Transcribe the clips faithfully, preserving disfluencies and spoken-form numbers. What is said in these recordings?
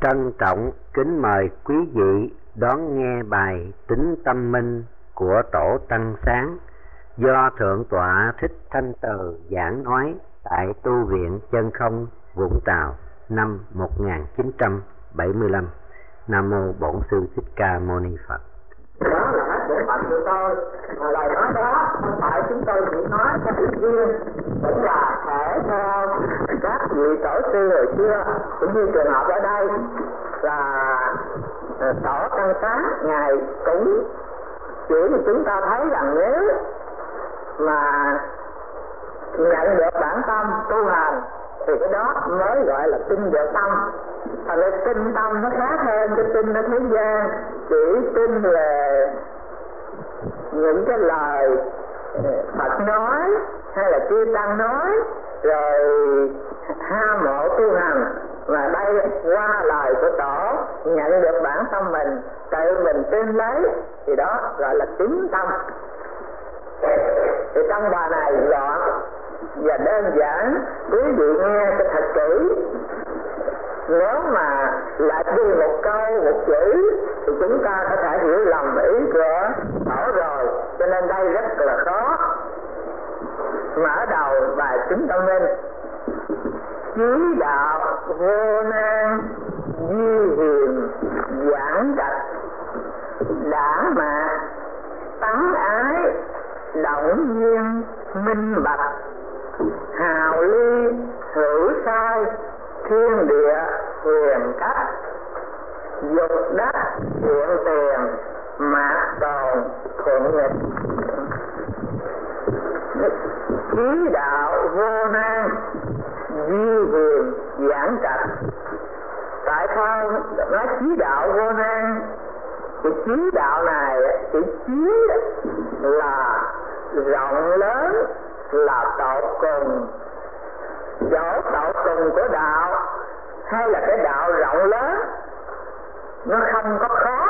Trân trọng kính mời quý vị đón nghe bài Tính Tâm Minh của Tổ Tăng Sáng do Thượng tọa Thích Thanh Từ giảng nói tại Tu viện Chân Không, Vũng Tàu năm một nghìn chín trăm bảy mươi lăm. Nam mô Bổn Sư Thích Ca Mâu Ni Phật. Đó là hết bổn phận của tôi. Mà lời nói đó không phải chúng tôi chỉ nói cho tự nhiên, cũng là thể theo các vị tổ sư hồi xưa, cũng như trường hợp ở đây là Tổ Tăng Sáng ngài cũng chỉ cho chúng ta thấy rằng nếu mà nhận được bản tâm tu hành thì cái đó mới gọi là tin được tâm. Thành ra tin tâm nó khác hơn cái tin ở thế gian, chỉ tin về những cái lời Phật nói hay là chư Tăng nói rồi ham mộ tu hành. Mà đây qua lời của Tổ nhận được bản tâm mình, tự mình tin lấy thì đó gọi là tín tâm. Thì trong bài này gọn và đơn giản, quý vị nghe cho thật kỹ. Nếu mà lại đi một câu một chữ thì chúng ta có thể hiểu lầm ý của Tổ rồi, cho nên đây rất là khó. Mở đầu bài Tính Tâm Minh: chí đạo vô nan di hiền giảng trạch, đảng mạc tấn ái động nhiên minh bạch, hào ly hữu sai thiên địa huyền cách, dục đắc hiện tiền mạc tồn thuận nghịch. Chí đạo vô nan di hiền giảng trạch. Tại sao nói chí đạo vô nan? Cái chí đạo này, cái chí là rộng lớn, là tột cùng. Chỗ tột cùng của đạo hay là cái đạo rộng lớn, nó không có khó.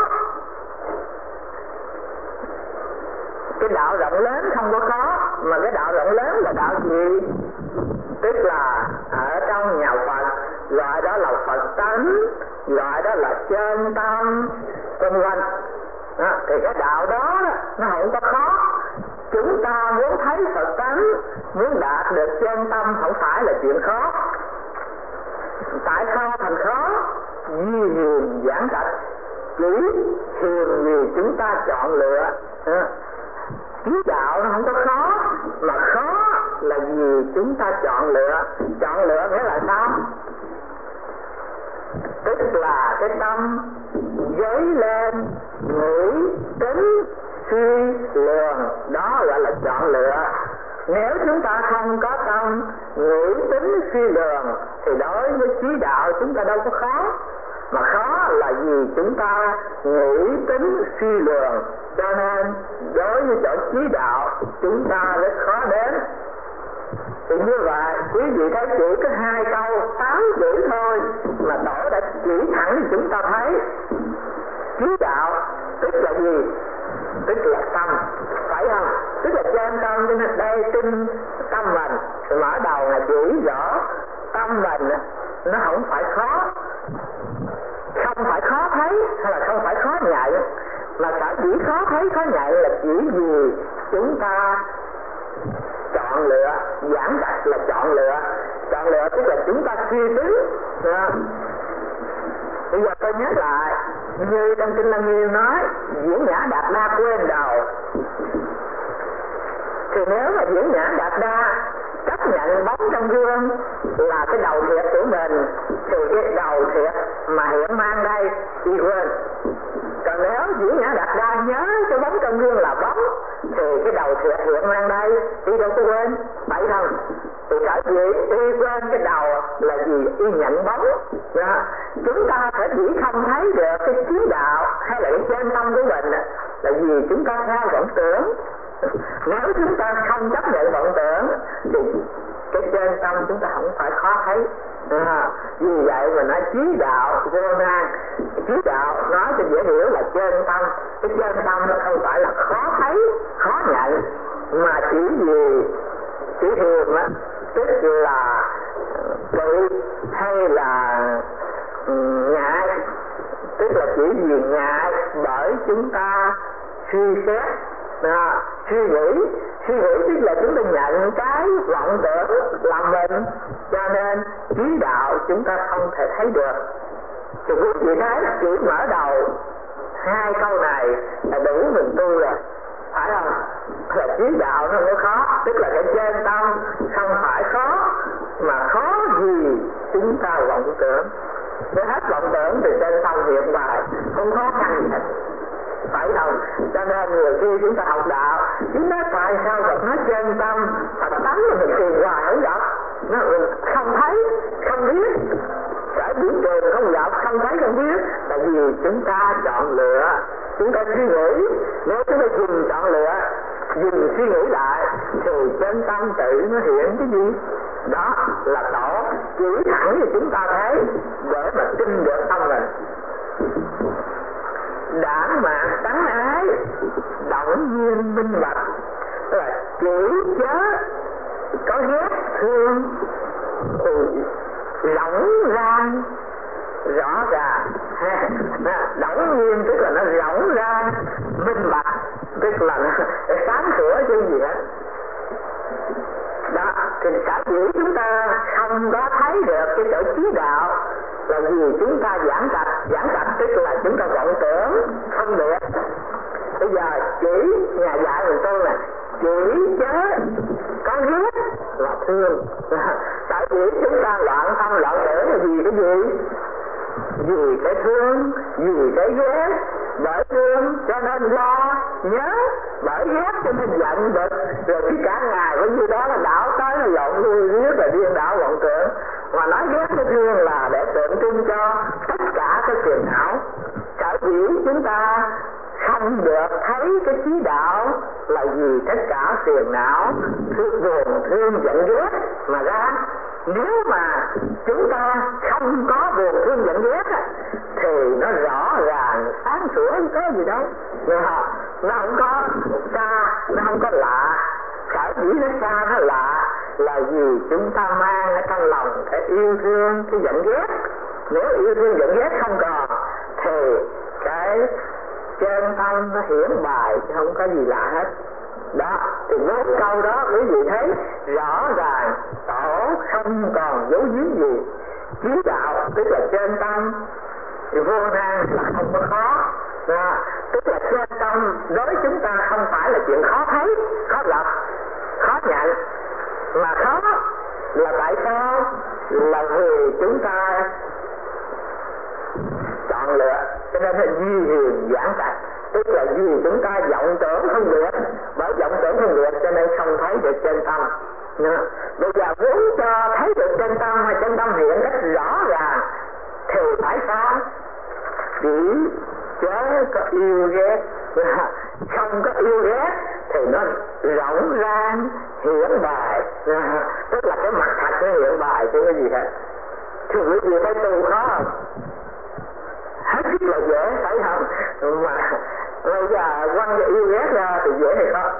Cái đạo rộng lớn không có khó, mà cái đạo rộng lớn là đạo gì? Tức là ở trong nhà Phật gọi đó là Phật tánh, gọi đó là chân tâm, vân vân. Đó, thì cái đạo đó nó không có khó. Chúng ta muốn thấy Phật tánh, muốn đạt được chân tâm không phải là chuyện khó. Tại sao thành khó? Di hiền giảng trạch. Chỉ hiền vì chúng ta chọn lựa. Chí đạo nó không có khó, mà khó là vì chúng ta chọn lựa. Chọn lựa nghĩa là sao? Tức là cái tâm dấy lên nghĩ tính suy lường, đó gọi là chọn lựa. Nếu chúng ta không có tâm nghĩ tính suy lường thì đối với chí đạo chúng ta đâu có khó. Mà khó là vì chúng ta nghĩ tính suy lường, cho nên đối với chỗ chí đạo chúng ta rất khó đến. Thì như vậy quý vị thấy chỉ có hai câu tám chữ thôi mà Tổ đã chỉ thẳng cho chúng ta thấy. Chí đạo tức là gì? Tức là tâm, phải không? Tức là chân tâm. Cho nên đây tin tâm mình, mở đầu là chỉ rõ tâm mình nó không phải khó, không phải khó thấy hay là không phải khó nhận, mà sở dĩ khó thấy khó nhận là chỉ vì chúng ta chọn lựa. Giảng trạch là chọn lựa. Chọn lựa tức là chúng ta suy tính. Bây giờ tôi nhớ lại như trong Kinh Lăng Nghiêm nói, Diễn Nhã Đạt Đa quên đầu. Thì nếu mà Diễn Nhã Đạt Đa chấp nhận bóng trong gương là cái đầu thiệt của mình thì cái đầu thiệt mà hiện mang đây đi quên. Còn nếu Diễn Nhã Đạt Đa nhớ cái bóng trong gương là bóng thì cái đầu thiệt hiện mang đây đi đâu có quên, phải không? Thì sở dĩ y quên cái đầu là vì y nhận bóng. Đó. Chúng ta phải chỉ không thấy được cái chí đạo hay là cái chân tâm của mình là vì chúng ta theo vọng tưởng. Nếu chúng ta không chấp nhận vọng tưởng thì cái chân tâm chúng ta không phải khó thấy. À, vì vậy mà nói chí đạo vô nan. Chí đạo nói cho dễ hiểu là chân tâm. Cái chân tâm nó không phải là khó thấy, khó nhận, mà chỉ vì chỉ hiền á, tức là tự hay là ngại là chỉ vì ngại bởi chúng ta suy xét, à, suy nghĩ suy nghĩ tức là chúng ta nhận cái vọng tưởng làm mình, cho nên trí đạo chúng ta không thể thấy được. Thì quý vị thấy chỉ mở đầu hai câu này là đủ mình tu rồi, phải không? Là trí đạo nó không có khó, tức là cái chân tâm không phải khó, mà khó gì chúng ta vọng tưởng. Nếu hết vọng tưởng thì chân tâm hiện bài, không khó khăn gì hết, phải không? Cho nên nhiều khi chúng ta học đạo, chúng nói tại sao Phật nói chân tâm, Phật tánh là mình tìm hoài không gặp, nó không thấy, không biết. Tại biển trường không gặp, không thấy không biết, tại vì chúng ta chọn lựa, chúng ta suy nghĩ. Nếu chúng ta dừng chọn lựa, dừng suy nghĩ lại, thì chân tâm tự nó hiện cái gì? Đó là tổ chỉ thẳng thì chúng ta thấy để mà tin được tâm mình. Đảng mạc tánh ái, động nhiên minh bạch, là chỉ chớ có ghét thương thì rỗng rang rõ ràng. Đổng nhiên tức là nó rỗng ra, minh bạch tức là nó sáng sủa chứ gì hết. Đó, thì sở dĩ chúng ta không có thấy được cái chỗ trí đạo là vì chúng ta giảng trạch. Giảng trạch tức là chúng ta vọng tưởng phân biệt. Bây giờ chỉ nhà dạy mình tôi là chỉ chớ có ghét là thương. Sở dĩ chúng ta loạn tâm loạn tưởng là vì cái gì? Vì cái thương, vì cái ghét. Bởi thương cho nên lo nhớ, bởi ghét cho nên giận bực, rồi cái cả ngày với như đó là đảo tới là lộn lui riết là điên đảo vọng tưởng. Mà nói ghét cái thương là để tượng trưng cho tất cả cái phiền não. Sở dĩ chúng ta không được thấy cái trí đạo là vì tất cả phiền não, thương buồn, thương giận ghét mà ra. Nếu mà chúng ta không có buồn thương giận ghét thì nó rõ ràng sáng sủa, không có gì đâu. Nó không có xa, nó không có lạ. Sở dĩ nó xa, nó lạ là vì chúng ta mang ở trong lòng cái yêu thương, cái giận ghét. Nếu yêu thương giận ghét không còn thì cái chân tâm nó hiển bài chứ không có gì lạ hết. Đó, thì bốn câu đó quý vị thấy rõ ràng tổ không còn dấu giếm gì. Trí đạo tức là chân tâm thì vô nan là không có khó. Đó, tức là chân tâm đối với chúng ta không phải là chuyện khó thấy, khó gặp, khó nhận. Mà khó là tại sao? Là vì chúng ta chọn lựa, cho nên là duy hiền giảng trạch. Tức là vì chúng ta vọng tưởng không được, bởi vọng tưởng không được cho nên không thấy được chân tâm. Bây giờ muốn cho thấy được chân tâm hay chân tâm hiện rất rõ ràng thì phải sao? Chỉ chớ có yêu ghét. Không có yêu ghét thì nó rộng ràng hiển bài. Tức là cái mặt thật nó hiện bài chứ cái gì hết. Thì quý vị thấy tu khó không? Hết sức là dễ, phải không? Mà bây giờ quăng cái yêu ghét ra thì dễ hay khó?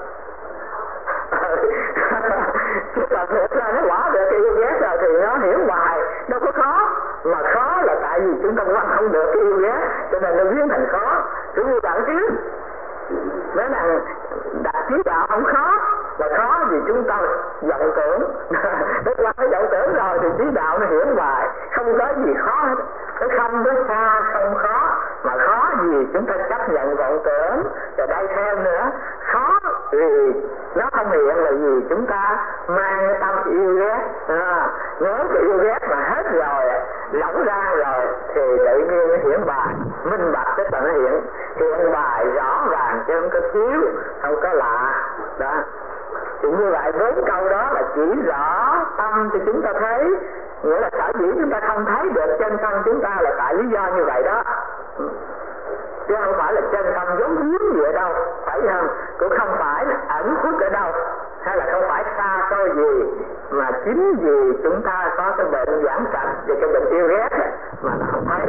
Chứ là thiệt ra nó bỏ được cái yêu ghét rồi thì nó hiểu bài, đâu có khó. Mà khó là tại vì chúng ta quăng không được cái yêu ghét cho nên nó biến thành khó. Cứ như bạn trước nói rằng đặt trí đạo không khó, mà khó vì chúng ta vọng tưởng. Nếu qua cái vọng tưởng rồi thì trí đạo nó hiển bài, không có gì khó hết. Cái không có xa không khó, mà khó vì chúng ta chấp nhận vọng tưởng. Rồi đây thêm nữa, khó vì nó không hiện là vì chúng ta mang cái tâm yêu ghét. À, nếu cái yêu ghét mà hết rồi, lỏng ra rồi thì tự nhiên nó hiển bài, minh bạch tức là nó hiện hiện bài rõ ràng chứ không có thiếu, không có lạ. Đó, thì như vậy bốn câu đó là chỉ rõ tâm cho chúng ta thấy. Nghĩa là sở dĩ chúng ta không thấy được chân tâm chúng ta là tại lý do như vậy đó, chứ không phải là chân tâm giống giếm gì ở đâu, phải không? Cũng không phải là ẩn khuất ở đâu, hay là không phải xa xôi gì, mà chính vì chúng ta có cái bệnh giảng trạch và cái bệnh yêu ghét mà nó không thấy.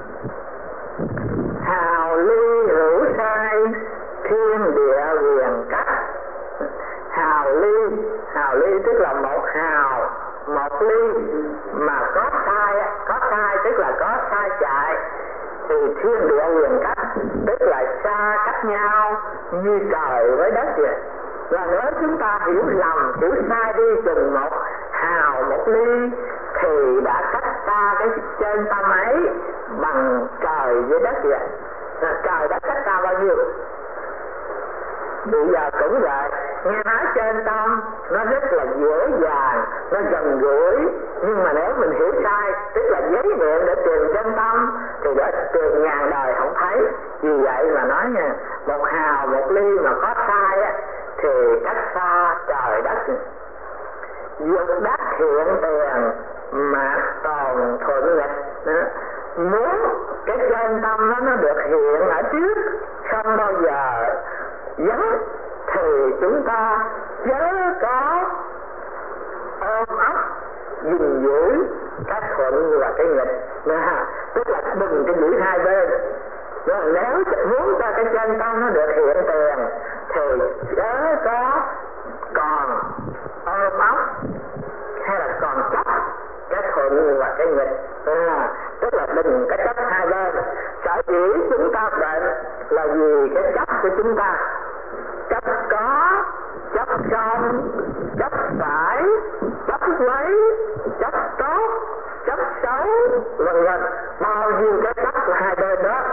Hào ly hữu sai, thiên địa quyền cách. Hào ly, hào ly tức là một hào, một ly mà có sai, có sai tức là có sai chạy, thì thiên địa liền cách, tức là xa cách nhau như trời với đất vậy. Và nếu chúng ta hiểu lầm, hiểu sai đi chừng một hào một ly thì đã cách ta cái chân tâm ấy bằng trời với đất vậy. À, trời đã cách ta bao nhiêu? Bây giờ cũng vậy, nghe nói trên tâm nó rất là dễ dàng, nó gần gũi, nhưng mà nếu mình hiểu sai, tức là giấy niệm để tìm chân tâm thì đã tìm ngàn đời không thấy. Vì vậy mà nói nha, một hào một ly mà có sai á thì cách xa trời đất. Dục đắc hiện tiền mà tồn thuận nghịch. Muốn cái chân tâm đó nó được hiện ở trước, không bao giờ vắng, thì chúng ta chớ có ôm ấp gìn giữ cái thuận và cái nghịch. À, tức là đừng cái giữ hai bên. Rồi nếu muốn cho cái chân tâm nó được hiện tiền thì chớ có còn ôm ấp hay là còn chấp cái thuận và cái nghịch. À, tức là đừng cái chấp hai bên. Sở dĩ chúng ta bệnh là vì cái chấp của chúng ta, chấp có, chấp không, chấp phải, chấp lấy, chấp tốt, chấp xấu, vân vân, bao nhiêu cái chấp của hai bên đó.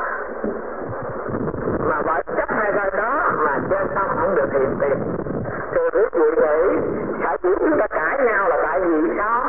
Mà bởi chấp hai bên đó mà trên tâm không được hiện tiền. Thì quý vị nghĩ sở dĩ chúng ta cãi nhau là tại vì sao?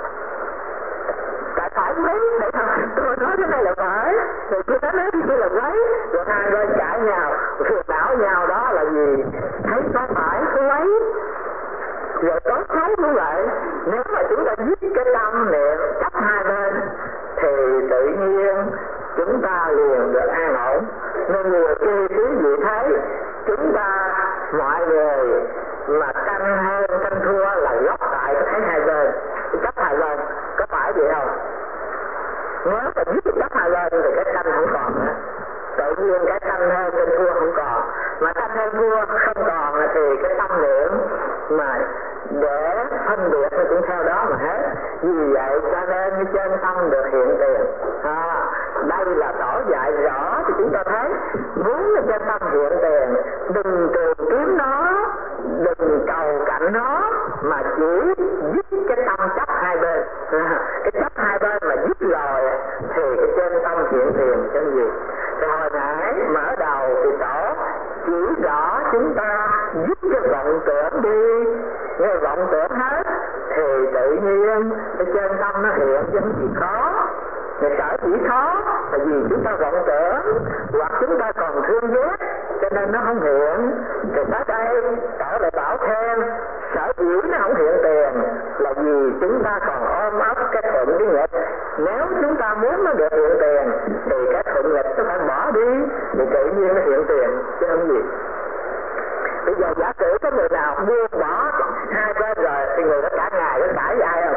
Tại phải lấy, để thằng tôi nói cái này là phải, rồi tôi nói cái kia là lấy, rồi hai bên cãi nhau, phiền não nhau đó là gì? Thấy có phải, có lấy, rồi có xấu như vậy. Nếu mà chúng ta giết cái tâm niệm chấp hai bên thì tự nhiên chúng ta liền được an ổn. Nên nhiều khi quý vị thấy chúng ta mọi người mà tranh hơn tranh thua là gốc tại cái thấy hai bên, chấp hai bên, có phải vậy không? Nếu mà giết chấp hai bên thì cái tranh không còn nữa, tự nhiên cái tranh hơn tranh thua không còn, mà tranh hơn thua không còn thì cái tâm niệm mà để phân biệt nó cũng theo đó mà hết. Vì vậy cho nên cái chân tâm được hiện tiền. À, đây là tỏ dạy rõ thì chúng ta thấy muốn cái chân tâm hiện tiền, đừng tìm kiếm nó, đừng cầu cạnh nó, mà chỉ dứt cái tâm chấp hai bên. À, cái chấp hai bên mà dứt rồi thì cái chân tâm hiện tiền cái gì? Thì hồi nãy mở đầu thì tổ chỉ rõ chúng ta dứt cái vọng tưởng đi, nghe vọng tưởng hết thì tự nhiên cái chân tâm nó hiện chứ không gì khó. Thì sở dĩ khó là vì chúng ta vọng tưởng hoặc chúng ta còn thương ghét cho nên nó không hiện. Thì tới đây tổ lại bảo thêm sở dĩ nó không hiện tiền là vì chúng ta còn ôm ấp cái thuận cái nghịch. Nếu chúng ta muốn nó được hiện tiền thì cái thuận nghịch nó phải bỏ đi thì tự nhiên nó hiện tiền chứ không gì. Bây giờ giả sử có người nào buông bỏ hai bên rồi thì người đó cả ngày nó cãi với ai không?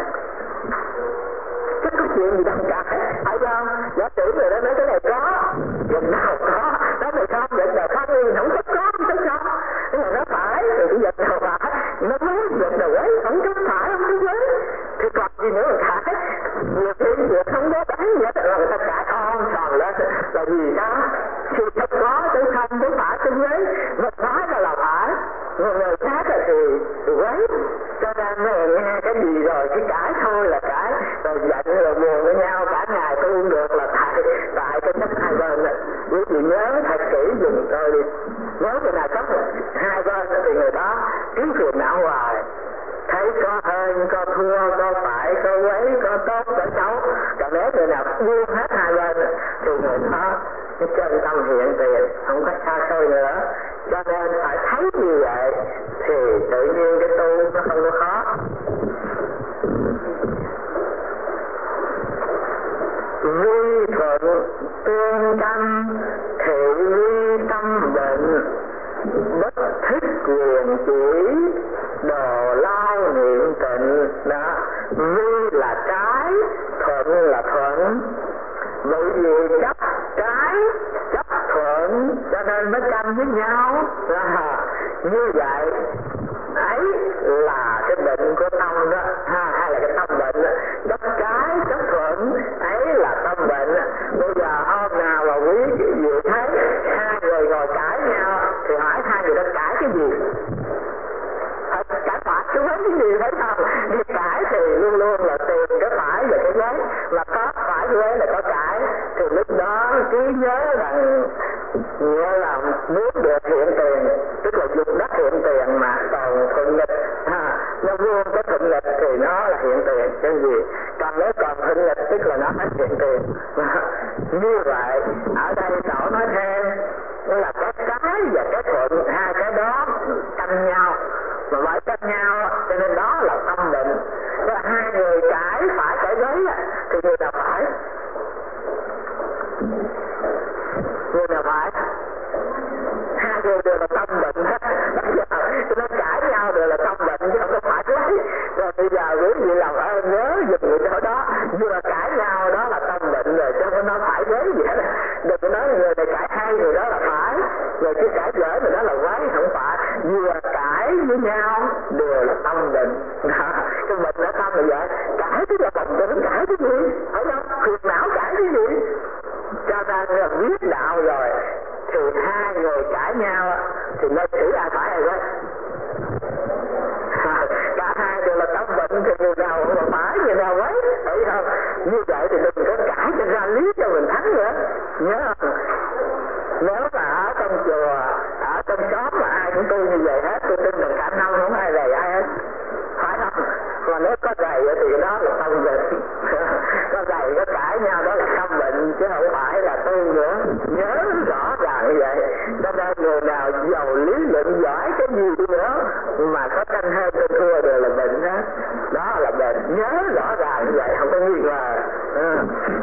Chắc có chuyện gì đâu cãi, phải không? Giả sử người đó nói cái này có, việc nào có, nói này không, việc nào không, nhưng không có có, không có không. Nhưng mà nó phải, thì cái việc nào phải, nó muốn việc nào ấy, không có phải, không có ấy. Thì còn gì nữa mà cãi? Nhiều khi việc không có đánh gì hết là người ta cãi on tròn lên, là vì sao? Thì thật có, chứ không, chứ phải, chứ ấy. Một nói là là phải, người người khác thì thì ấy. Cho nên nghe cái gì rồi cái cãi thôi là cãi, rồi giận rồi buồn với nhau cả ngày tôi không được là tại tại cái chấp hai bên này. Quý vị nhớ thật kỹ dùm tôi đi, nếu người nào chấp hai bên thì người đó kiếm phiền não hoài, thấy có hơn, có thua, có phải, có quấy, có tốt, có xấu. Còn nếu người nào buông hết hai bên thì người đó cái chân tâm hiện tiền, không có xa xôi nữa. Cho nên phải thấy như vậy thì tự nhiên cái tu nó không có khó. Vi thuận tương căn thị vi tâm bệnh, bất thích quyền chỉ đồ lao niệm tịnh. Đó, vi là trái, thuận là thuận. Bởi vì chấp trái, chấp thuận cho nên mới tranh với nhau. À, như vậy ấy là cái bệnh của tâm đó ha, hay là cái tâm bệnh đó. Chấp trái chấp thuận ấy là tâm bệnh. Bây giờ hôm nào mà quý vị thấy hai người ngồi cãi nhau thì hỏi hai người đó cãi cái gì? Cãi phải chứ mấy cái gì thấy không? Đi cãi thì luôn luôn là tìm cái phải và cái giấy, mà có phải cái giấy là có cãi, thì lúc đó cứ nhớ rằng nhớ là muốn được hiện tiền, tức là dùng đất hiện tiền mà còn thuận nghịch ha, nó vuông cái thuận nghịch thì nó là hiện tiền cái gì, còn nếu còn thuận nghịch tức là nó hết hiện tiền. Như vậy ở đây cậu nói thêm là cái cái và cái thuận, hai cái đó tranh nhau, mà bởi tranh nhau cho nên đó là tâm định. Và hai người cãi phải cãi giấy thì người nào phải? Người nào phải? Hai người đều là tâm bệnh hết. Bây giờ cho nên cãi nhau đều là tâm bệnh chứ không có phải lấy. Rồi bây giờ quý vị làm ơn nhớ dùng người chỗ đó, vừa cãi nhau đó là tâm bệnh rồi, chứ không nói phải giấy gì hết. Đừng nói người này cãi hay, người đó là phải, rồi chứ cãi dở người đó là quái, không phải. Vừa cãi với nhau đều là tâm bệnh. Cái bệnh ở tâm là vậy. Cãi tức là bệnh, đừng cãi cái gì, phải không? Phiền não cãi cái gì? Cho nên là biết đạo rồi thì hai người cãi nhau thì nơi xử ai phải ai quấy. Cả hai đều là tâm bệnh thì người nào mà phải, người nào quấy, phải không? Như vậy thì đừng có cãi cho ra lý cho mình thắng nữa, nhớ không? Nếu mà ở trong chùa, ở trong xóm mà ai cũng tu như vậy hết, tôi tin rằng cả năm không ai rầy ai hết, phải không? Mà nếu có rầy thì cái đó là tâm bệnh. Có rầy có cãi nhau đó là tâm bệnh chứ không phải là tu nữa, nhớ rõ ràng như vậy. Cho nên người nào giàu lý luận giỏi cái gì đi nữa mà có tranh hơn tranh thua đều là bệnh đó, đó là bệnh, nhớ rõ ràng như vậy, không có nghi ngờ. Ừ.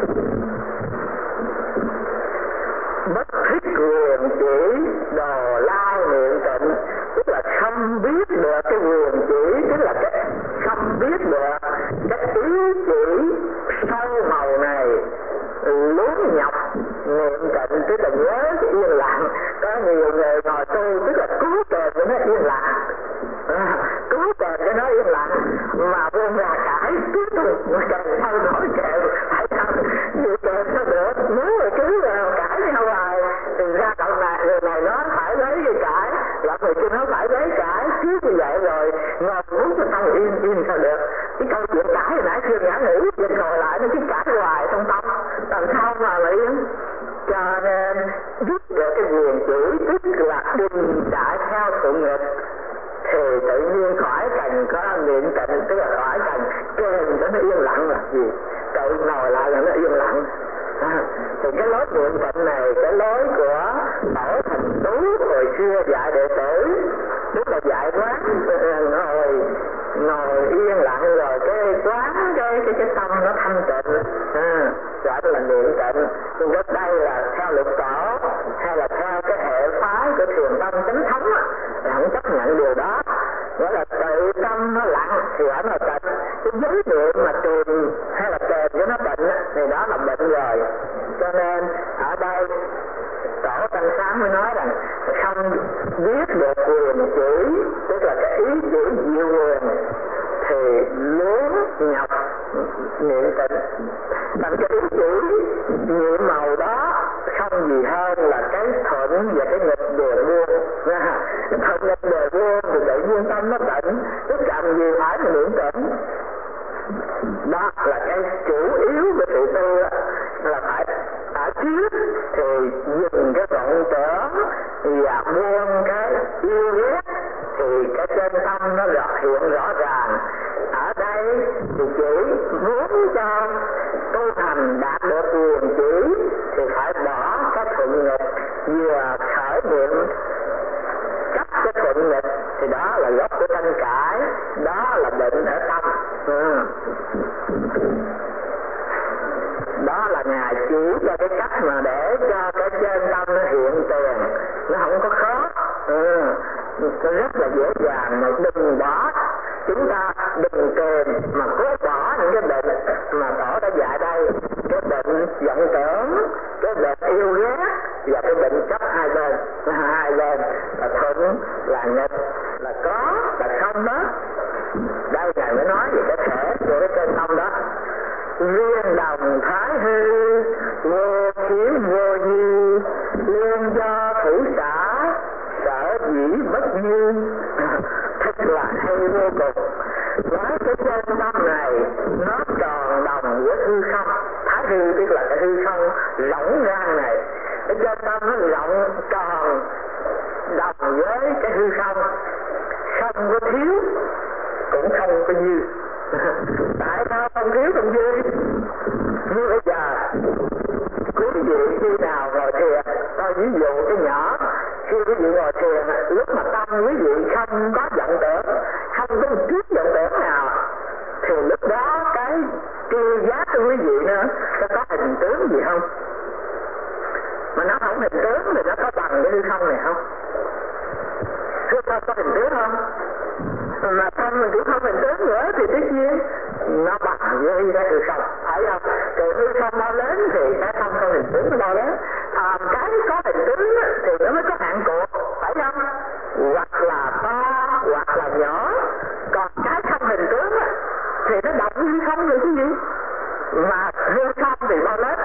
Bất thích quyền chỉ đồ lao niệm tịnh, tức là không biết được cái quyền chỉ, tức là cái không biết được cái ý chỉ sâu màu này, luống nhọc niệm tịnh, tức là nhớ cái yên lặng. Có nhiều người ngồi tu tức là cứu kèm cho nó yên lặng, à, cứu kèm cho nó yên lặng mà buông ra cãi tiếp tục kèm sao nổi kèm, phải không? Như kèm sao được, nếu mà cứ cãi nhau hoài thì ra cậu này người này nói phải lấy cái cãi, là người kia nói phải lấy cãi, cứ như vậy rồi ngồi muốn cho tâm yên yên sao được? Cái câu chuyện cãi hồi nãy chưa ngã ngữ, giờ ngồi lại nó cứ cãi hoài trong tâm, làm sao mà lại yên? Cho nên giúp được cái quyền chỉ, tức là đừng chạy theo sự nghịch, thì tự nhiên khỏi cần có niệm tịnh, tức là khỏi cần kèm cho nó yên lặng là gì, tự ngồi lại là nó yên lặng. À, thì cái lối niệm tịnh này, cái lối của Tổ Thành Tú hồi xưa dạy đệ tử, tức là dạy quán ngồi ngồi yên lặng rồi cái quán cái cái cái tâm nó thanh tịnh, à, gọi là niệm tịnh. Nhưng ở đây là theo luật tổ hay là theo cái hệ phái của Thiền Tông Chánh Thống á, thì không chấp nhận điều đó. Nghĩa là tự tâm nó lặng thì ở là tịnh, cái giới niệm mà tìm hay là kèm cho nó bệnh á, thì đó là bệnh rồi. Cho nên ở đây Tổ Tăng Sáng mới nói rằng không biết được quyền chỉ, tức là cái ý chỉ diệu quyền, thì luống nhọc niệm tịnh. Bằng cái ý chỉ nhiệm màu đó không gì hơn là cái thuận và cái nghịch đều buông. Cái thuận nghịch đều buông thì tự nhiên tâm nó tịnh, tức cần gì phải mà niệm tịnh. Đó là cái chủ yếu của sự tu, là phải ở trước thì dừng cái vọng tưởng và buông cái yêu ghét, thì cái chân tâm nó rõ hiện rõ ràng. Ở đây thì chỉ muốn cho tu hành đạt được quyền chỉ thì phải bỏ cái thuận nghịch, vừa khởi niệm chấp cái thuận nghịch thì đó là gốc của tranh cãi, đó là bệnh ở tâm. Ừ. Đó là Ngài chỉ cho cái cách mà để cho cái chân tâm nó hiện tiền, nó không có khó. Ừ. Nó rất là dễ dàng, mà đừng bỏ, chúng ta đừng kèm mà cố bỏ những cái bệnh mà Tổ đã dạy đây, cái bệnh vọng tưởng, cái bệnh yêu ghét và cái bệnh chấp hai bên. Hai bên là thuận là nghịch, là có là không, khiếm vô như, lương do thủ xã, sở dĩ bất như. Thật là hay vô cùng. Nói cái chân tâm này nó tròn đồng với hư không. Thái hư tức là cái hư không rỗng rang này. Cái chân tâm nó rộng tròn đồng với cái hư không, không có thiếu cũng không có dư. Tại sao không thiếu không dư? Như bây giờ quý vị khi nào ngồi thiền, tôi ví dụ cái nhỏ, khi quý vị ngồi thiền, lúc mà tâm quý vị không có vọng tưởng, không có một chút vọng tưởng nào, thì lúc đó cái tri giác của quý vị nữa, nó có hình tướng gì không? Mà nó không hình tướng thì nó có bằng cái hư không này không? Hư không có hình tướng không? Mà tâm mình cũng không hình tướng nữa thì tất nhiên nó bằng với cái hư không, phải không? Từ hư không bao lớn thì cái không không hình tướng nó bao lớn. À, cái có hình tướng thì nó mới có hạn cuộc, phải không? Hoặc là to hoặc là nhỏ. Còn cái không hình tướng thì nó động hư không rồi cái gì? Mà hư không thì bao lớn.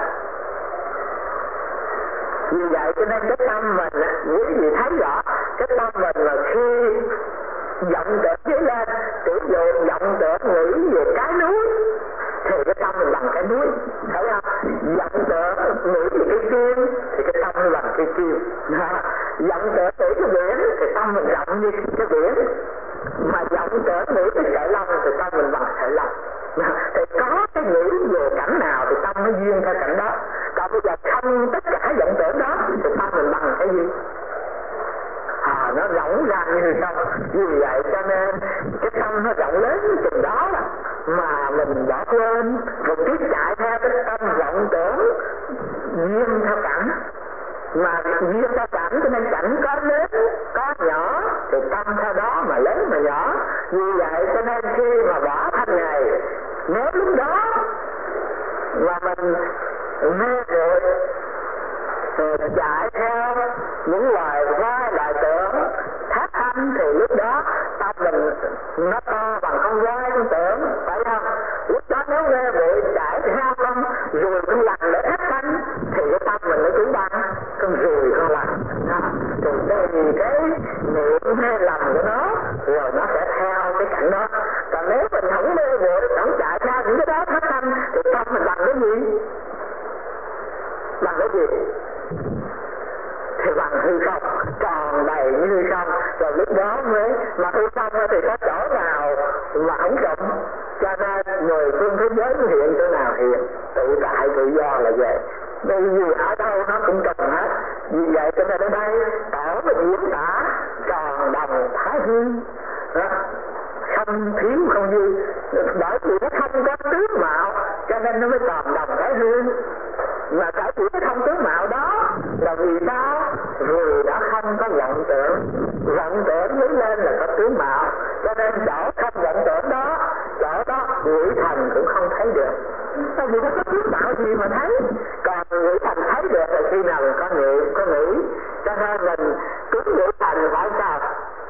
Vì vậy cho nên cái tâm mình, quý vị thấy rõ cái tâm mình là khi vọng tưởng dấy lên, tỷ dụ vọng tưởng nghĩ về cái núi thì cái tâm mình bằng cái núi, thấy không? Vọng tưởng nghĩ về cái kim thì cái tâm mình bằng cái kim. Vọng tưởng nghĩ cái biển thì tâm mình rộng như cái biển. Mà vọng tưởng nghĩ cái sợi lông thì tâm mình bằng sợi lông. Thì có cái nghĩ về cảnh nào thì tâm nó duyên theo cảnh đó. Còn bây giờ không tất cả vọng tưởng đó thì tâm mình bằng cái gì? À, nó rộng ra như không. Vì vậy cho nên cái tâm nó rộng lớn chừng đó mà mình bỏ quên, mình cứ chạy theo cái tâm vọng tưởng duyên theo cảnh. Mà duyên theo cảnh cho nên cảnh có lớn có nhỏ thì tâm theo đó mà lớn mà nhỏ. Vì vậy cho nên khi mà bỏ thanh này, nếu lúc đó mà mình mê rồi chạy theo những loài voi loài tưởng thác thanh thì lúc đó tâm mình nó to bằng con voi con tưởng, phải không? Lúc đó nếu nghe vậy chạy theo con ruồi con lằn để thác thanh thì cái tâm mình nó cũng bằng con ruồi con lằn. Thì tùy cái niệm hay lầm của nó rồi nó sẽ theo cái cảnh đó. Còn nếu mình không mê vậy, không chạy theo những cái đó thác thanh thì tâm mình bằng cái gì? Bằng cái gì? Thì bằng hư không, tròn đầy như hư không. Rồi lúc đó mới, mà hư không thì có chỗ nào mà không rộng. Cho nên người phương thế giới hiện chỗ nào hiện, tự tại tự do là vậy. Bởi vì ở đâu nó cũng trùng hết. Vì vậy cho nên ở đây tổ và diễn tả tròn đồng thái hư, không thiếu không dư. Bởi vì nó không có tướng mạo cho nên nó mới tròn đồng thái hư. Mà cả chỉ cái không tướng mạo đó là vì sao? Vì đã không có vọng tưởng. Vọng tưởng đứng lên là có tướng mạo. Cho nên chỗ không vọng tưởng đó, chỗ đó quỷ thần cũng không thấy được. Tại vì nó có tướng mạo gì mà thấy. Còn quỷ thần thấy được là khi nào mình có nghĩ, có nghĩ. Cho nên mình cúng quỷ thần phải sao?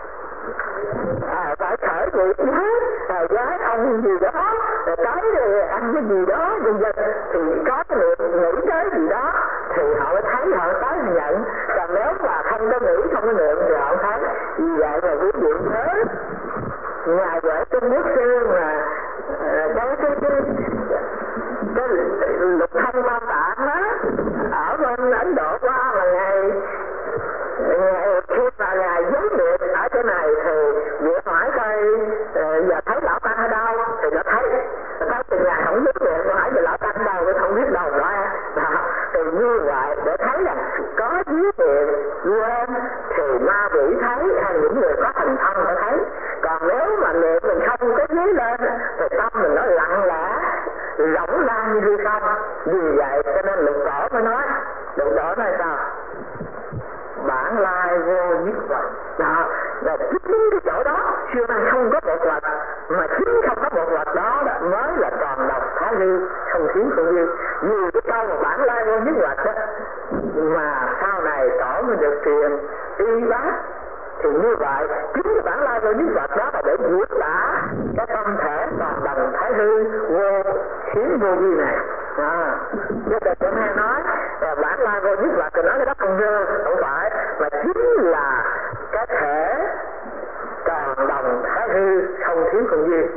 À, phải khởi vị gái, à, gái ăn gì đó, rồi tới rồi ăn cái gì đó, dần dần thì có cái niệm nghĩ tới gì đó thì họ mới thấy, họ tới nhận. Còn nếu mà không có nghĩ, không có niệm thì họ không thấy. Vì vậy mà quý vị nhớ nhà vợ Trung Quốc xưa mà cái cái cái cái lục thanh ma tạng á ở bên Ấn Độ qua mà ngày ngày khi mà ngài vấn niệm ở chỗ này thì việc hỏi coi giờ thấy lão tăng ở đâu thì nó thấy thấy từ ngày không biết niệm nó hỏi về lão tăng đâu nó không biết đâu đó. Thì như vậy để thấy rằng có dưới niệm quên thì ma quỷ thấy hay những người có thành thân sẽ thấy. Còn nếu mà niệm mình không có dưới lên thì tâm mình nó lặng lẽ rỗng ra như hư không. Vì vậy cho nên lục tổ mới nói, lục tổ nói sao? Bản lai vô nhất vật. Đó là chính cái chỗ đó xưa nay không có một vật, mà chính không có một vật đó, đó mới là tròn độc thái hư, không thiếu không dư. Vì cái câu mà bản lai vô nhất vật đó mà sau này tổ mới được truyền y bác. Thì như vậy chính cái bản lai vô nhất vật đó là để diễn tả cái tâm thể tròn đồng thái hư vô khiến vô duy này. À, như là chúng hay nói là bản qua vô nhất là tôi nói cái đó không dơ, không phải, mà chính là cái thể tròn đồng thái hư, không thiếu không dư.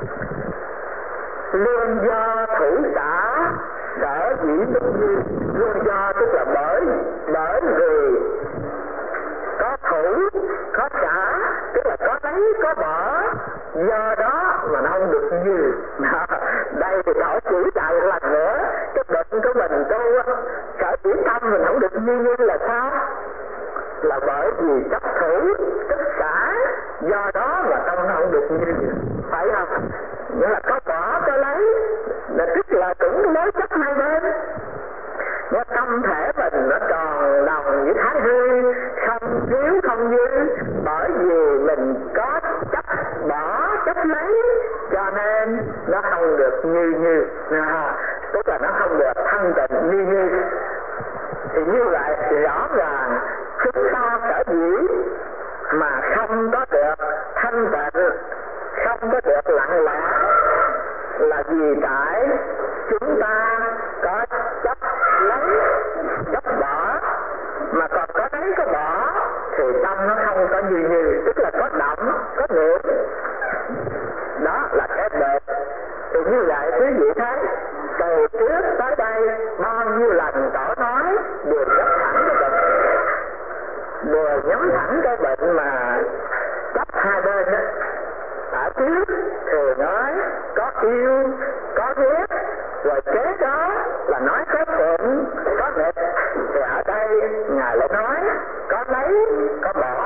Lương do thủ xã sở dĩ bất dư. Lương do tức là bởi bởi vì có thủ có xã, tức là có lấy có bỏ, do đó mà nó không được dư. Đây thì hỏi chỉ lại một lần nữa, cái bệnh của mình tu á, sở chỉ tâm mình không được như như là sao? Là bởi vì chấp thủ chấp xã, do đó mà tâm nó không được như, phải không? Nghĩa là có bỏ có lấy, là tức là cũng lấy chấp hai bên. Nó tâm thể mình nó tròn đồng với thái hư, không thiếu không dư, bởi vì mình có chấp bỏ chấp lấy, cho nên nó không được như như, à, tức là nó không được thanh tịnh như như. Thì như vậy rõ ràng chúng ta sở dĩ mà không có được thanh tịnh, không có được lặng lẽ, là vì tại chúng ta có chấp lấy chấp bỏ, mà còn có lấy có bỏ thì tâm nó không có như như, tức là có động có niệm. Đó là cái bệnh. Thì như vậy quý vị thấy từ trước tới đây bao nhiêu lần tổ nói đều nhắm thẳng cái bệnh, đều nhắm thẳng cái bệnh mà chấp hai bên đó. Ở trước thì nói có yêu có ghét, rồi kế đó là nói có thuận có nghịch, thì ở đây ngài lại nói có lấy có bỏ.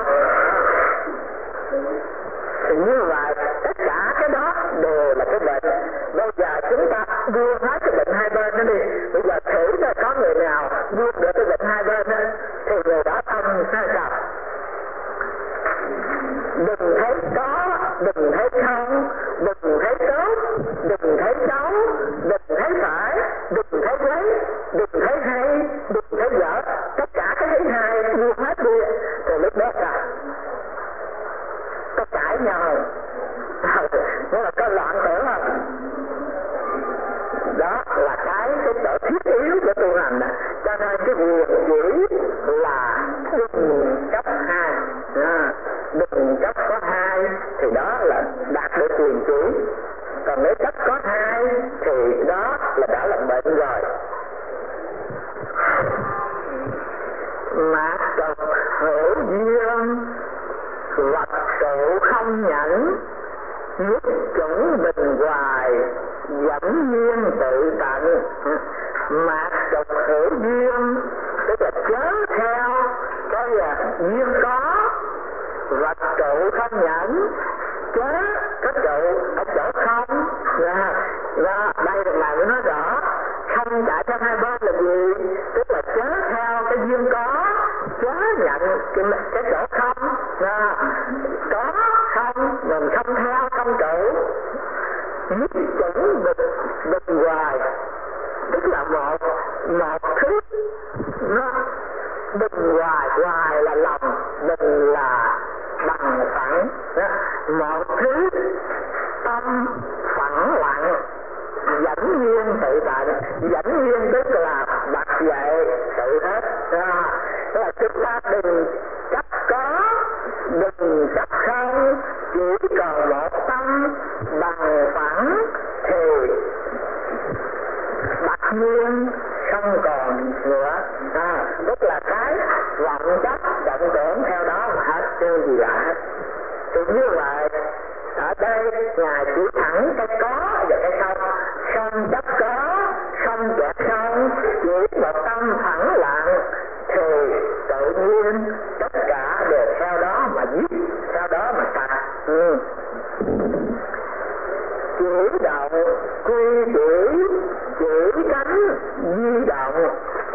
Thì như vậy tất cả cái đó đều là cái bệnh. Bây giờ chúng ta buông hết cái bệnh hai bên đó đi. Bây giờ thử ra có người nào buông được cái bệnh hai bên đó, thì người đó tâm sai sập. Đừng thấy có, đừng thấy không, đừng thấy tốt, đừng thấy xấu, đừng thấy phải, đừng thấy lấy, đừng thấy hay, đừng thấy dở. Tất cả cái thấy hai buông hết đi, rồi lúc đó ra có cãi nhau. Nó là có loạn tưởng không? Đó là cái cái chỗ thiết yếu của tu hành đó. Cho nên cái việc chỉ là đừng chấp hai, à, đừng chấp có hai thì đó là đạt được quyền chỉ. Còn nếu chấp có hai thì đó là đã là bệnh rồi. Mạc độc hữu duyên, vật trụ không nhẫn, nhất chuẩn bình hoài, dẫn nhiên tự tận. Mạc độc hữu duyên tức là chớ theo cái duyên có, vật trụ không nhẫn, chớ cái trụ ở chỗ không. Và, và đây là ngài mới nói rõ không chạy theo hai bên là gì, tức là chớ theo cái duyên có, chớ nhận cái, cái chỗ không. Và có không mình không theo không trụ, nhất chuẩn bình bình hoài, tức là một một thứ nó bình hoài, hoài là lòng, bình là bằng phẳng. Một thứ tâm phẳng lặng, dẫn nhiên tự tận. Dẫn nhiên tức là bật dậy tự hết. À, tức là chúng ta đừng chấp có, đừng chấp không, chỉ còn một tâm bằng phẳng thì bật nhiên không còn nữa. À, tức là cái vọng chấp vọng tưởng theo đó mà hết, chưa gì lạ hết. Thì như vậy ở đây ngài chỉ thẳng cái có và cái không, không chấp có, không chấp không, chỉ một tâm thẳng lặng thì tự nhiên tất cả đều theo đó mà giết, theo đó mà sạch. Ừ. Chỉ động quy chỉ, chỉ cánh di động,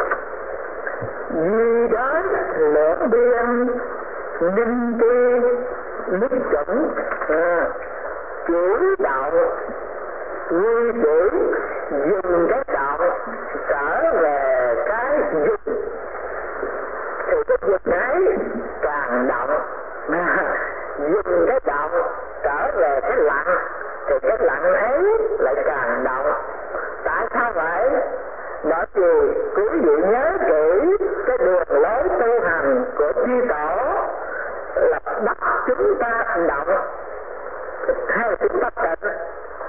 di đến lưỡng biên, ninh ti nhất chuẩn. À, chỉ động quy chỉ, dùng cái động trở về cái dục, thì cái dục ấy càng động. À, dùng cái động trở về cái lặng thì cái lặng ấy lại càng động. Tại sao vậy? Bởi vì quý vị nhớ kỹ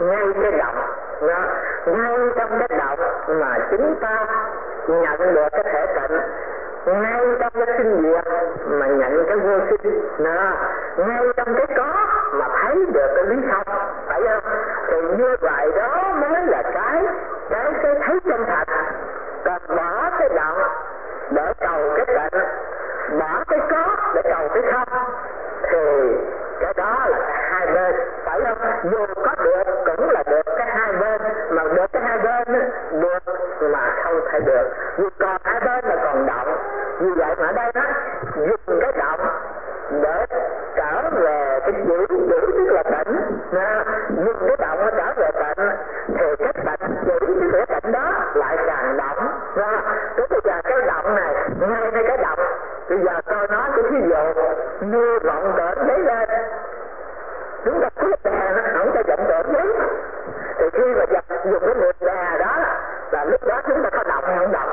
ngay cái động đó, ngay trong cái động mà chúng ta nhận được cái thể tịnh, ngay trong cái sinh diệt mà nhận cái vô sinh đó, ngay trong cái có mà thấy được cái lý không, phải không? Thì như vậy đó mới là cái cái cái thấy chân thật. Còn bỏ cái động để cầu cái tịnh, bỏ cái có để cầu cái không, thì cái đó là cả hai bên, phải không? Dù có được cũng là được cái hai bên, mà được cái hai bên được mà không thể được, dù còn hai bên là còn động. Như vậy mà ở đây đó dùng cái động để trở về cái giữ giữ tức là tịnh, dùng cái động để trở về tịnh, thì cái tịnh giữ tức là tịnh đó lại càng động. Thế bây giờ cái động này ngay ngay cái động, bây giờ tôi nói cái ví dụ như vọng tưởng giấy lên, chúng ta cứ đè nó không cho vọng tưởng giấy, thì khi mà dùng cái nguồn đè đó là lúc đó chúng ta có động hay không động?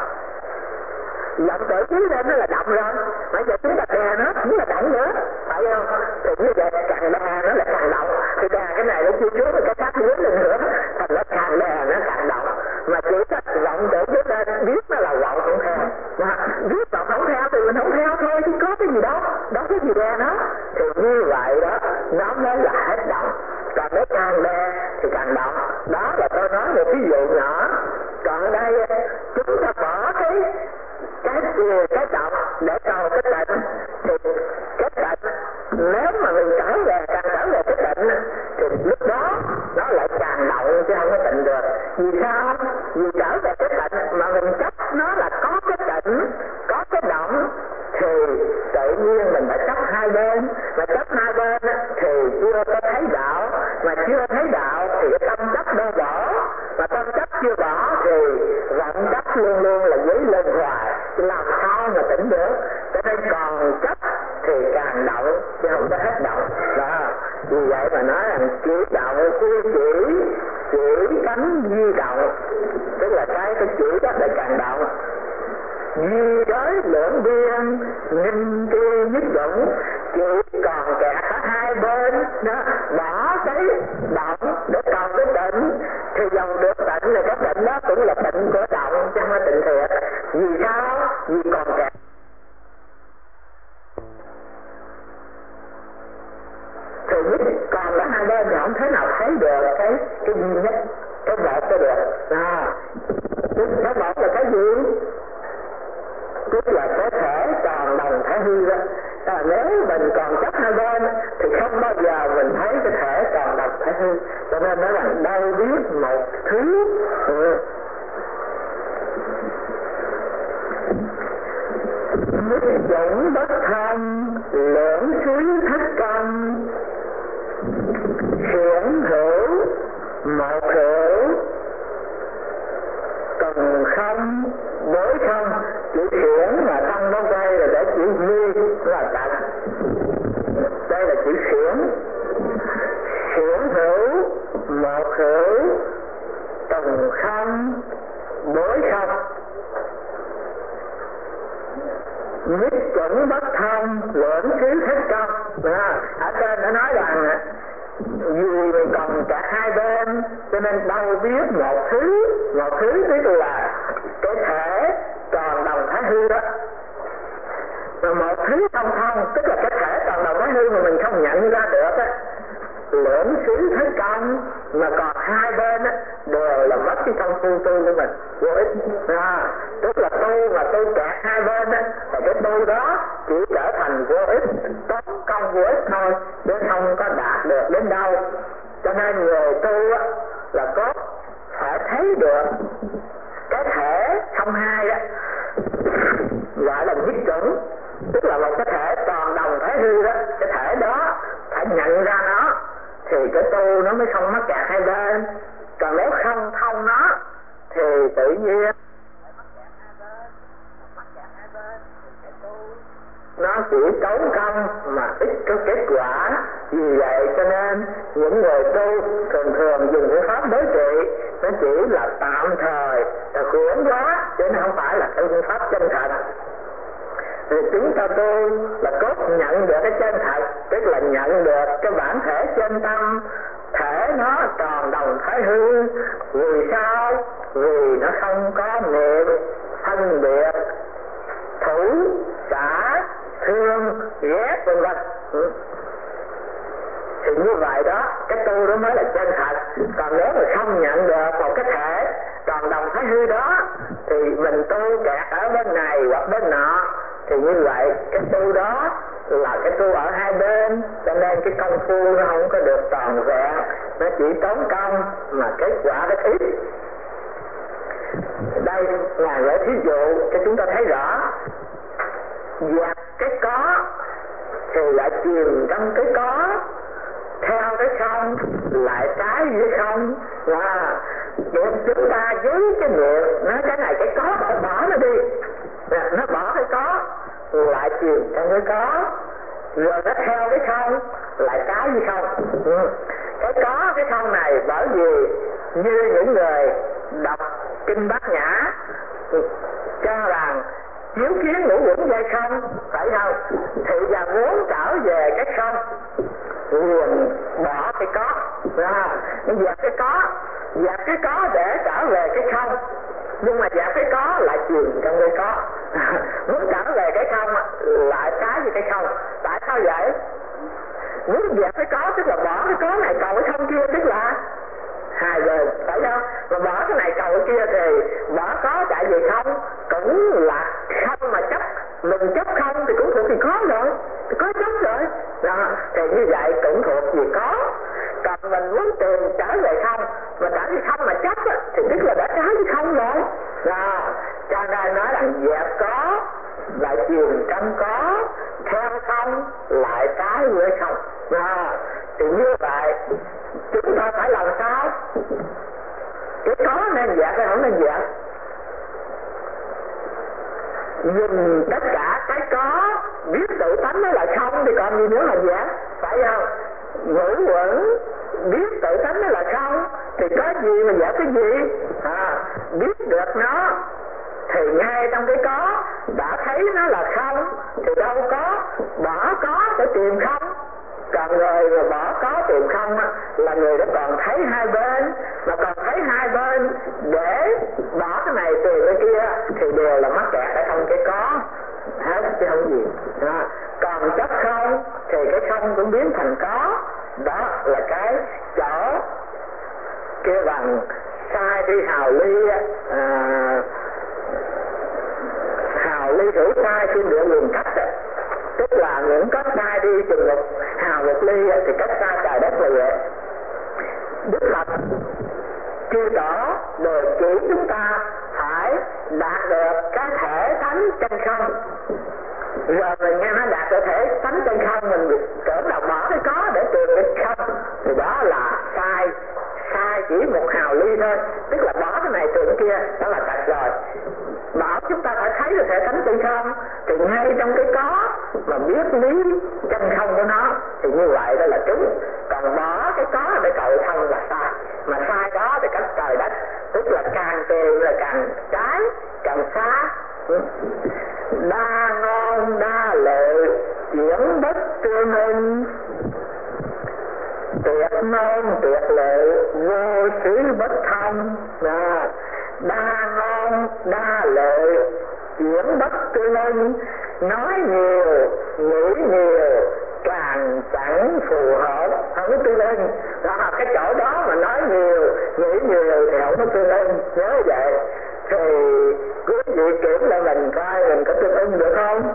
Vọng tưởng giấy lên nó là động rồi, bây giờ chúng ta đè nó cũng là động nữa, phải không? Thì như vậy càng đè nó là càng động, thì đè cái này nó chưa trước cái khác dưới lên nữa, thành nó càng đè nó càng động. Mà chỉ có vọng tưởng giấy lên biết nó là vọng không theo, mà biết vọng không theo thì mình không theo thôi, chứ có cái gì đâu, đó cái gì đè nó, thì như vậy đó nó mới là hết động. Còn nếu càng đè thì càng động. Đó là tôi nói một ví dụ nhỏ. Còn ở đây chúng ta bỏ cái cái cái động để cầu cái tịnh, thì cái tịnh nếu mà mình trở về càng trở về cái tịnh thì lúc đó nó lại càng động chứ không có tịnh được. Vì sao? Vì trở về cái tịnh mà mình chấp nó là có cái tịnh, có cái động, thì tự nhiên mình phải chấp hai bên. Mà chấp hai bên thì chưa có thấy đạo, mà chưa thấy đạo thì cái tâm chấp đâu bỏ, mà tâm chấp chưa bỏ thì vọng chấp luôn luôn là dấy lên hoài, làm sao mà tỉnh được. Cho nên còn chấp thì càng động chứ không có hết động đó. Vì vậy mà nói rằng chỉ động quy chỉ, chỉ cấm di động, tức là cái cái chỉ đó là càng động. Di đối lượng biên, nghìn tri nhất dũng, chỉ còn kẹt ở hai bên đó, bỏ cái động để còn cái tịnh, thì dòng được tịnh là cái tịnh đó cũng là tịnh của động chứ không phải tịnh thiệt. Vì sao? Vì còn kẹt. Thì nhất còn ở hai bên thì không thể nào thấy được cái cái duy nhất, cái một cái được. À, cái một là cái gì? Tức là có thể còn đồng thể hư đó. À, nếu mình còn chấp hai bên thì không bao giờ mình thấy cái thể còn đồng thể hư. Cho nên nói là đâu biết một thứ. Ừ. Nhất dũng bất thông, lưỡng suý thất công, xiển hữu, một hữu, cần không, đối không. Chữ xiển mà không nó quay là để chữ duy là tận. Đây là chữ xiển. Xiển hữu, một hữu, cần không, đối không. Nhất chuẩn bất thông, lưỡng xứ thất công. À, ở trên nó nói rằng vì mình còn cả hai bên cho nên đâu biết một thứ. Một thứ tức là cái thể còn đồng thể hư đó. Và một thứ thông thông tức là cái thể còn đồng thể hư mà mình không nhận ra được á. Lưỡng xứ thất công mà còn hai bên á đều là mất cái công phu tu của mình, vô ích. À, tức là tu mà tu kẹt hai bên á, và cái tu đó chỉ trở thành vô ích, tốn công vô ích thôi, chứ không có đạt được đến đâu. Cho nên người tu á là có phải thấy được cái thể không hai á, gọi là nhất chuẩn, tức là một cái thể toàn đồng thể hư đó. Cái thể đó phải nhận ra nó thì cái tu nó mới không mắc kẹt hai bên. Còn nếu không thông nó thì tự nhiên nó chỉ tốn công mà ít có kết quả. Vì vậy cho nên những người tu thường thường dùng phương pháp đối trị nó chỉ là tạm thời, là khuyển quá, chứ nó không phải là cái phương pháp chân thật. Thì chúng ta tu là cốt nhận được cái chân thật, tức là nhận được cái bản thể chân tâm, thể để nó tròn đồng thái hư. Vì sao? Vì nó không có niệm phân biệt thủ xả thương ghét vân vân. Thì như vậy đó, cái tu đó mới là chân thật. Còn nếu mà không nhận được một cái thể tròn đồng thái hư đó thì mình tu kẹt ở bên này hoặc bên nọ, thì như vậy cái tu đó là cái tu ở hai bên, cho nên cái công phu nó không có được toàn vẹn, nó chỉ tốn công mà kết quả rất ít. Đây là gửi thí dụ cho chúng ta thấy rõ. Dẹp cái có thì lại chìm trong cái có, theo cái không lại trái với không. Và chúng ta với cái miệng nói cái này cái có, bỏ nó đi, nó bỏ cái có lại chìm trong cái có, rồi nó theo cái không lại trái với không. Ừ. Cái có cái không này bởi vì như những người đọc kinh Bát Nhã cho rằng chiếu kiến ngũ uẩn dây không, phải không? Thì giờ muốn trở về cái không, liền bỏ cái có, ra dẹp cái có, dẹp cái có để trở về cái không, nhưng mà dẹp cái có lại chìm trong cái có. Muốn trở về cái không lại trái với cái không. Tại sao vậy? Muốn dẹp cái có tức là bỏ cái có này còn cái không kia, tức là hai bên, phải không? Mà bỏ cái này cầu cái kia thì bỏ có chạy về không cũng là không, mà chấp mình chấp không thì cũng thuộc về có rồi, có chấp rồi đó. Thì như vậy cũng thuộc về có. Còn mình muốn tìm trở về không, mà trở về không mà chấp á, thì tức là đã trái với không rồi đó. Cho nên nói là dẹp có lại chìm trong có, theo không lại trái với không đó. Thì như vậy chúng ta phải làm sao? Cái có nên dẹp hay không nên dẹp? Nhìn tất cả cái có, biết tự tánh nó là không thì còn gì nữa là dẹp, phải không? Ngũ uẩn biết tự tánh nó là không thì có gì mà dẹp cái gì? À, biết được nó thì ngay trong cái có đã thấy nó là không thì đâu có bỏ có để tìm không. Còn người mà bỏ có tìm không á, là người đó còn thấy hai bên, mà còn thấy hai bên để bỏ cái này tìm cái kia thì đều là mắc kẹt ở trong cái có hết chứ không gì. À, còn chấp không thì cái không cũng biến thành có. Đó là cái chỗ kêu bằng sai đi hào ly, à, hào ly thử sai trên địa nguồn cách đó. Tức là những cách sai đi chừng một hào một ly thì cách xa trời đất là vậy. Đức Phật chưa tỏ đề chỉ chúng ta phải đạt được cái thể thánh chân không. Rồi mình nghe nó đạt được thể thánh chân không, mình cỡ đầu bỏ cái có để tìm cái không thì đó là sai. Sai chỉ một hào ly thôi, tức là bỏ cái này tìm cái kia, đó là tạch rồi. Bảo chúng ta phải thấy được thể thánh chân không thì ngay trong cái có mà biết lý chân không của nó thì như vậy đó là trúng. Còn bỏ cái có để cầu không là sai, mà sai đó thì cách trời đất, tức là càng tìm là càng trái, càng xa. Đa ngon đa lệ chuyển bất tương ưng, tuyệt ngon tuyệt lệ vô xứ bất thông. À, đa ngon đa lệ chuyển bất tương ưng, nói nhiều nghĩ nhiều càng chẳng phù hợp, không có tương ưng. Đó, cái chỗ đó mà nói nhiều nghĩ nhiều thì không có tương ưng, nhớ vậy. Thì quý vị kiểm lại mình coi mình có tương ưng được không?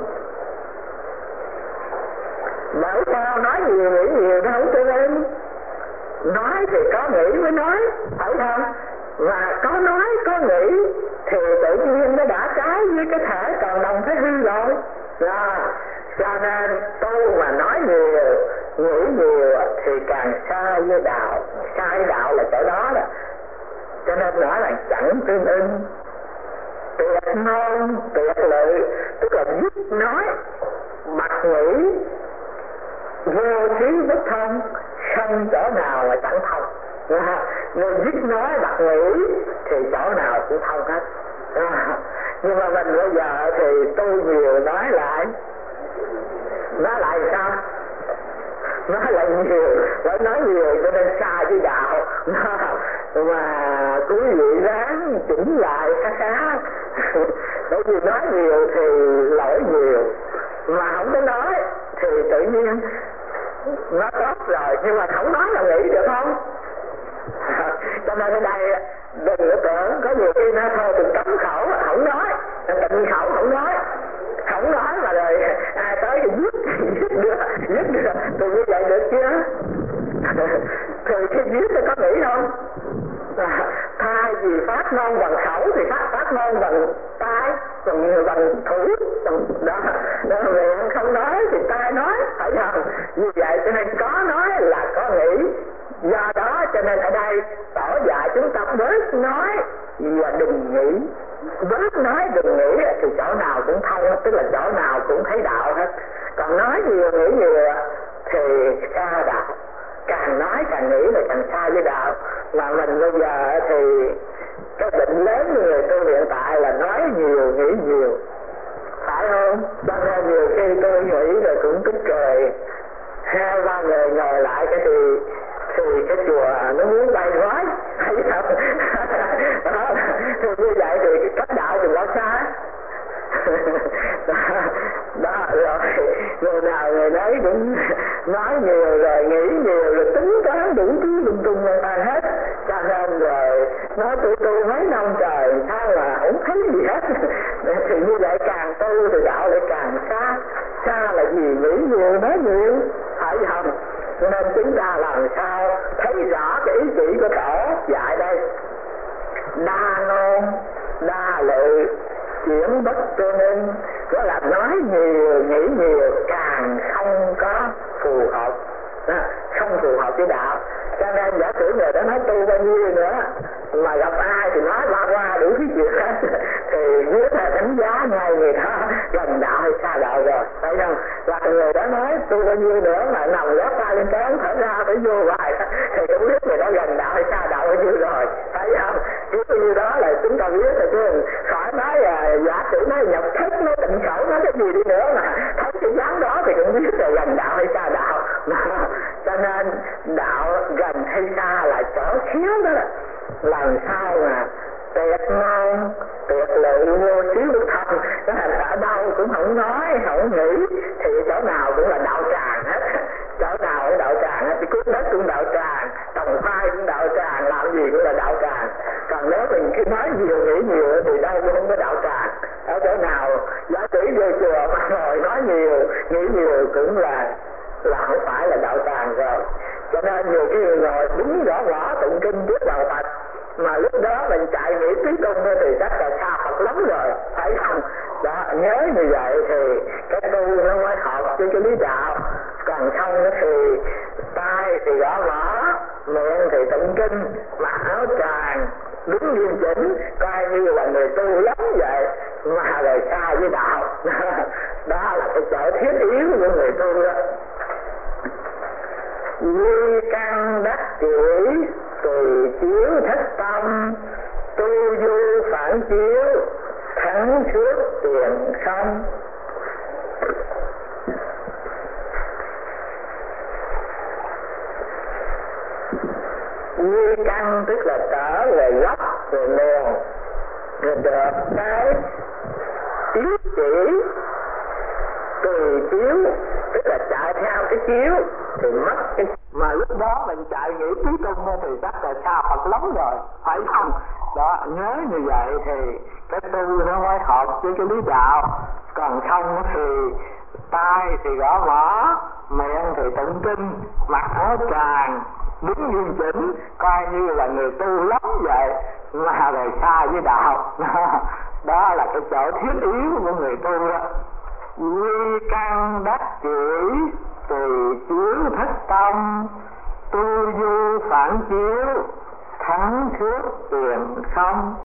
Bởi sao nói nhiều nghĩ nhiều nó không tương ưng? Nói thì có nghĩ mới nói, phải không? Và có nói có nghĩ thì tự nhiên nó đã trái với cái thể còn đồng thái hư rồi. Đó. Cho nên tu mà nói nhiều nghĩ nhiều thì càng sai với đạo. Sai đạo là chỗ đó đó. Cho nên nói là chẳng tương ưng. Tuyệt ngôn tuyệt lệ, tức là dứt nói bạch nghĩ, vô trí bất thông, không chỗ nào mà chẳng thông. Người dứt nói bạch nghĩ thì chỗ nào cũng thông hết. Nhưng mà mình bây giờ thì tu nhiều nói lại, nói lại sao? Nói lại nhiều, phải nói nhiều cho nên xa với đạo. vị ráng chỉnh lại khá khá. Bởi vì nói nhiều thì lỗi nhiều, mà không có nói thì tự nhiên nó tốt rồi, nhưng mà không nói là nghĩ được không? Cho nên ở đây đừng có tưởng có nhiều khi nó thôi đừng cấm khẩu không nói, tịnh khẩu không nói, không nói mà rồi ai tới thì giết giết được giết được thì như vậy được chứ? Thì khi giết thì có nghĩ không? À, thay vì phát ngôn bằng khẩu thì phát phát ngôn bằng tay, bằng bằng thủ, bằng đó, đó miệng không nói thì tay nói, phải không? Như vậy cho nên có nói là có nghĩ. Do đó cho nên ở đây tổ dạy chúng ta bớt nói và đừng nghĩ, bớt nói đừng nghĩ thì chỗ nào cũng thông, tức là chỗ nào cũng thấy đạo hết. Còn nói nhiều nghĩ nhiều thì xa đạo, càng nói càng nghĩ là càng xa với đạo. Mà mình bây giờ thì cái bệnh lớn của người tu hiện tại là nói nhiều nghĩ nhiều, phải không? Cho nên nhiều khi tôi nghĩ rồi cũng tức cười, hai ba người ngồi lại cái thì thì cái chùa nó muốn bay gói, thấy không? Đó, thì như vậy thì cách đạo thì nó xa. Đó, đó rồi người nào người nấy cũng nói nhiều rồi nghĩ nhiều rồi tính toán đủ thứ lung tung lên bàn hết. Cho nên rồi nói tôi tu mấy năm trời sao mà không thấy gì hết. Thì như vậy càng tu thì đạo lại càng xa. Xa là gì? Nghĩ nhiều nói nhiều, phải không? Nên chúng ta làm sao thấy rõ cái ý chỉ của tổ dạy đây: đa ngôn đa lự chuyển bất tương ưng, có là nói nhiều nghĩ nhiều càng không có phù hợp, không phù hợp với đạo. Cho nên giả sử người đó nói tu bao nhiêu nữa mà gặp ai thì nói ba qua đủ thứ chuyện hết thì dưới là đánh giá ngay người đó gần đạo hay xa đạo rồi, phải không? Và người đó nói tu bao nhiêu nữa mà nằm gót tay lên trán thở ra phải vô hoài thì cũng biết người đó gần đạo hay xa đạo bao nhiêu rồi, phải không? Chứ bao nhiêu đó là chúng ta biết rồi chứ khỏi nói là giả sử nói nhập thức, nói tịnh khẩu, nói cái gì đi nữa mà thấy cái dáng đó thì cũng biết là gần đạo hay xa đạo. Cho nên đạo gần hay xa là chỗ thiếu đó, làm sao mà tuyệt ngôn tuyệt lự vô xíu được thông, nó là ở đâu cũng không nói không nghĩ thì chỗ nào cũng là đạo tràng hết, chỗ nào cũng đạo tràng hết, thì cuốn đất cũng đạo tràng, trồng khoai cũng đạo tràng, làm gì cũng là đạo tràng. Còn nếu mình cứ nói nhiều nghĩ nhiều thì đâu cũng không có đạo tràng. Ở chỗ nào giả sử vô chùa mà ngồi nói nhiều nghĩ nhiều cũng là là không phải là đạo tràng rồi. Cho nên nhiều khi ngồi đứng rõ rõ tụng kinh trước đạo Phật mà lúc đó mình chạy nghĩ tí công thì chắc là xa Phật lắm rồi, phải không? Đó, nhớ như vậy thì cái tu nó mới hợp với cái lý đạo. Còn không thì tay thì gõ mỏ, miệng thì tụng kinh, mặc áo tràng, đứng nghiêm chỉnh, coi như là người tu lắm vậy mà rồi xa với đạo. Đó là cái chỗ thiết yếu của người tu đó. Duy căn đắc chỉ tùy chiếu thất tâm, tu du phản chiếu thắng suốt tiền không. Duy căn tức là trở về gốc về nguồn, rồi được cái chiếu chỉ tùy chiếu, tức là chạy theo cái chiếu thì mất cái, mà lúc đó mình chạy nghĩ trí công thì chắc là xa Phật lắm rồi, phải không? Đó, nhớ như vậy thì cái tu nó mới hợp với cái lý đạo. Còn không thì tay thì gõ mỏ, miệng thì tụng kinh, mặc áo tràng, đứng nghiêm chỉnh, coi như là người tu lắm vậy mà rồi xa với đạo. Đó là cái chỗ thiết yếu của người tu đó. Duy căn đắc chỉ tùy chiếu thất tâm, tu du phản chiếu thắng thước tiền không.